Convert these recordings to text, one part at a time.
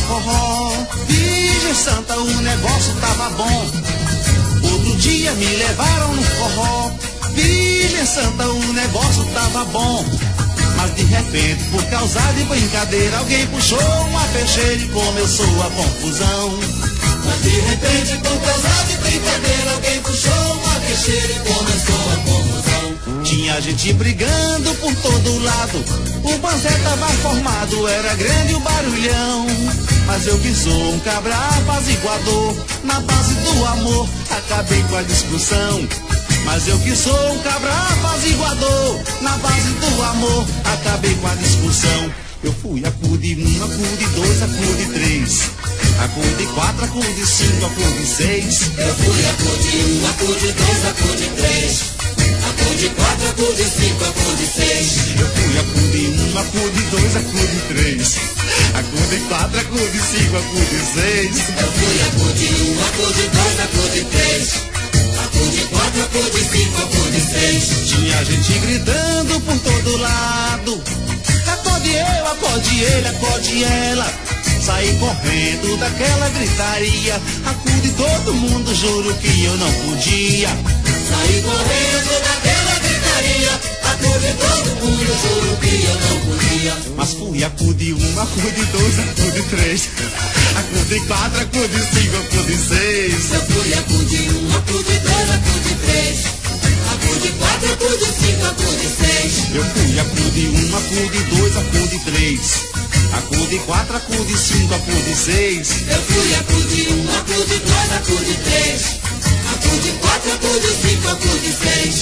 forró. Virgem Santa, o negócio tava bom. Outro dia me levaram no forró. Virgem Santa, o negócio tava bom. Mas de repente, por causa de brincadeira, alguém puxou uma peixeira e começou a confusão. Mas de repente, por causa de brincadeira, alguém puxou uma peixeira e começou a confusão. Tinha gente brigando por todo lado, o banzé tava formado, era grande o barulhão. Mas eu que sou um cabra apaziguador, na base do amor, acabei com a discussão. Mas eu que sou um cabra apaziguador, na base do amor, acabei com a discussão. Eu fui a cor de 1, a cor de 2, a cor de 3, a cor de 4, a cor de 5, a cor de 6. Eu fui a cor de 1, a cor de 2, a cor de 3, a cor de 4, a cor de 5, a cor de 6. Eu fui a cor de 1, a cor de 2, a cor de 3, a cor de 4, a cor de 5, a cor de 6. Eu fui a cor de 1, a cor de 2, a cor de 3, a cor de 4, a cor de 5, a cor de 6. Tinha gente gritando por todo lado, acorde eu, acorde ele, acorde ela. Saí correndo daquela gritaria, acude todo mundo, juro que eu não podia. Saí correndo daquela gritaria, acude todo mundo, juro que eu não podia. Mas fui acude 1, acude 2, acude 3, acude 4, acude 5, acude 6. Eu fui acude 1, acude 2, acude 3, acude 4, acude 5, acude 6. Eu fui acude 1, acude 2, acude 3, acude 4, acude 5, acude 6. Eu fui acude 1, acude 2, acude 3, acude 4, acude 5, acude 6.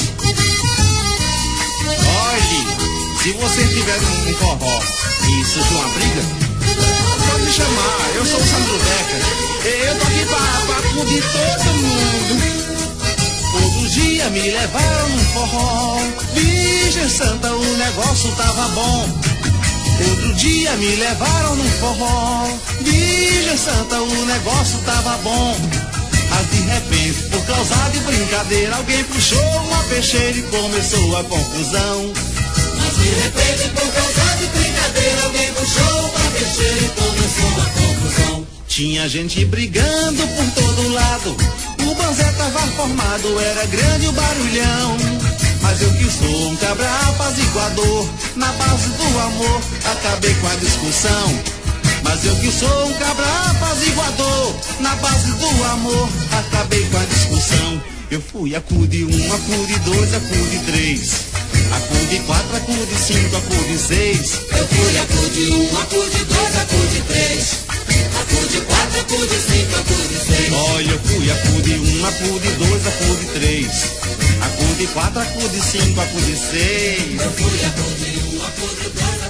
Olhe, se você tiver um forró e surgiu uma briga, pode me chamar, eu sou o Sandro Becker. Eu tô aqui pra acudir todo mundo. Todo dia me levaram num forró. Virgem Santa, o negócio tava bom. Outro dia me levaram num forró. Virgem Santa, o negócio tava bom. Mas de repente, por causa de brincadeira, alguém puxou uma peixeira e começou a confusão. Mas de repente, por causa de brincadeira, alguém puxou uma peixeira e começou a confusão. Tinha gente brigando por todo lado, o banzé tava formado, era grande o barulhão. Mas eu que sou um cabra apaziguador, na base do amor, acabei com a discussão. Mas eu que sou um cabra apaziguador, na base do amor, acabei com a discussão. Eu fui acude 1, acude 2, acude 3, acude 4, acude 5, acude 6. Eu fui acude 1, acude 2, acude 3, acude 4, acude 5, acude 6. Olha, eu fui acude 1, acude 2, acude 3, acude 4, acude 5, acude 6. Eu fui acude 1, acude 2,